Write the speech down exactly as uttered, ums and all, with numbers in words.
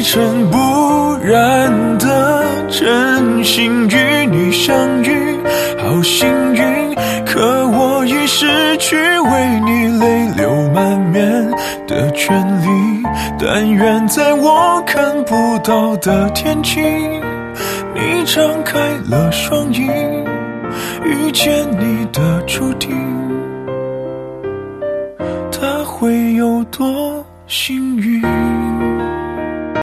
尘不染的真心与你相遇，好幸运，可我已失去为你泪流满面的权利。但愿在我看不到的天际，你张开了双翼，遇见你的注定，它会有多幸运。